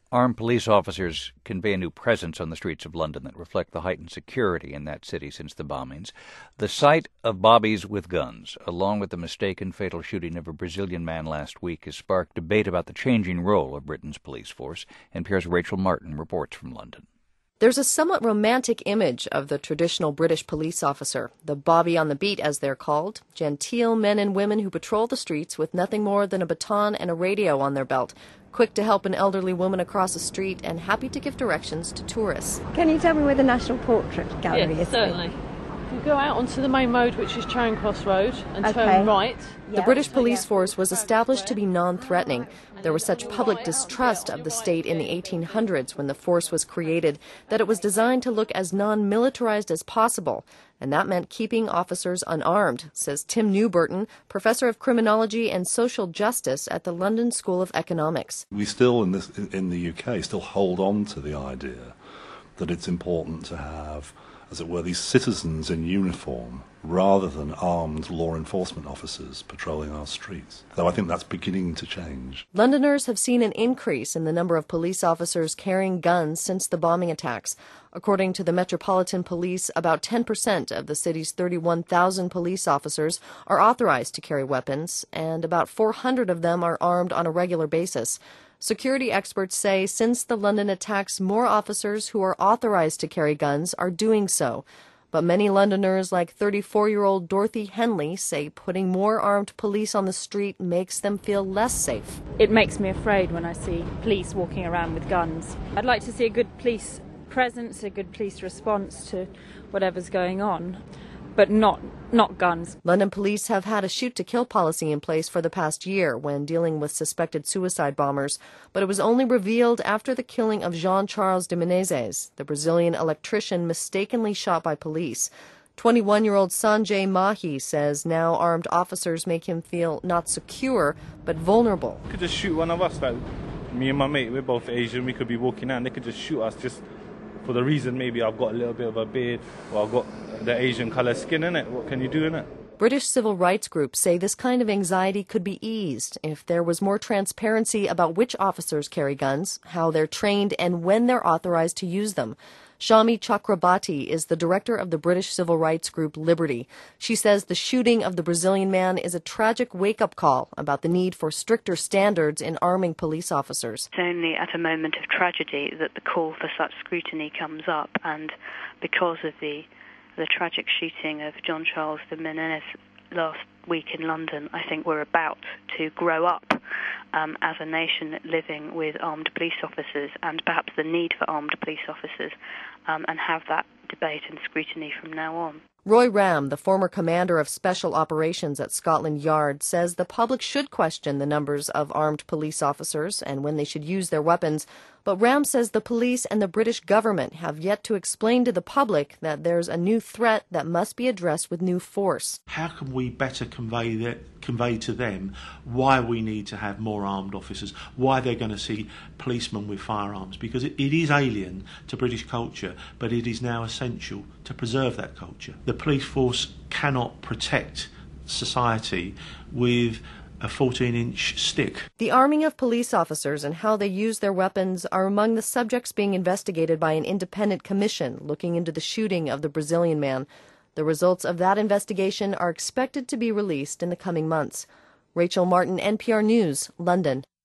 Armed police officers convey a new presence on the streets of London that reflect the heightened security in that city since the bombings. The sight of bobbies with guns, along with the mistaken fatal shooting of a Brazilian man last week, has sparked debate about the changing role of Britain's police force. NPR's Rachel Martin reports from London. There's a somewhat romantic image of the traditional British police officer, the bobby on the beat as they're called, genteel men and women who patrol the streets with nothing more than a baton and a radio on their belt, quick to help an elderly woman across a street and happy to give directions to tourists. Can you tell me where the National Portrait Gallery is? Yes, certainly. You go out onto the main road, which is Charing Cross Road, and turn right. The British police force was established to be non-threatening. There was such public distrust of the state in the 1800s when the force was created that it was designed to look as non-militarized as possible. And that meant keeping officers unarmed, says Tim Newburton, professor of criminology and social justice at the London School of Economics. We still, in the UK, still hold on to the idea that it's important to have, as it were, these citizens in uniform rather than armed law enforcement officers patrolling our streets. Though I think that's beginning to change. Londoners have seen an increase in the number of police officers carrying guns since the bombing attacks. According to the Metropolitan Police, about 10% of the city's 31,000 police officers are authorized to carry weapons, and about 400 of them are armed on a regular basis. Security experts say since the London attacks, more officers who are authorized to carry guns are doing so. But many Londoners, like 34-year-old Dorothy Henley, say putting more armed police on the street makes them feel less safe. It makes me afraid when I see police walking around with guns. I'd like to see a good police presence, a good police response to whatever's going on, but not guns. London police have had a shoot-to-kill policy in place for the past year when dealing with suspected suicide bombers, but it was only revealed after the killing of Jean-Charles de Menezes, the Brazilian electrician mistakenly shot by police. 21-year-old Sanjay Mahi says now armed officers make him feel not secure, but vulnerable. They could just shoot one of us, like me and my mate, we're both Asian, we could be walking out and they could just shoot us just for the reason maybe I've got a little bit of a beard or I've got the Asian colour skin in it. What can you do in it? British civil rights groups say this kind of anxiety could be eased if there was more transparency about which officers carry guns, how they're trained, and when they're authorized to use them. Shami Chakrabarti is the director of the British civil rights group Liberty. She says the shooting of the Brazilian man is a tragic wake-up call about the need for stricter standards in arming police officers. It's only at a moment of tragedy that the call for such scrutiny comes up, and because of the tragic shooting of Jean-Charles de Menezes last week in London, I think we're about to grow up as a nation living with armed police officers, and perhaps the need for armed police officers, and have that debate and scrutiny from now on. Roy Ram, the former commander of special operations at Scotland Yard, says the public should question the numbers of armed police officers and when they should use their weapons. But Ram says the police and the British government have yet to explain to the public that there's a new threat that must be addressed with new force. How can we better convey to them why we need to have more armed officers, why they're going to see policemen with firearms? Because it is alien to British culture, but it is now essential to preserve that culture. The police force cannot protect society with a 14-inch stick. The arming of police officers and how they use their weapons are among the subjects being investigated by an independent commission looking into the shooting of the Brazilian man. The results of that investigation are expected to be released in the coming months. Rachel Martin, NPR News, London.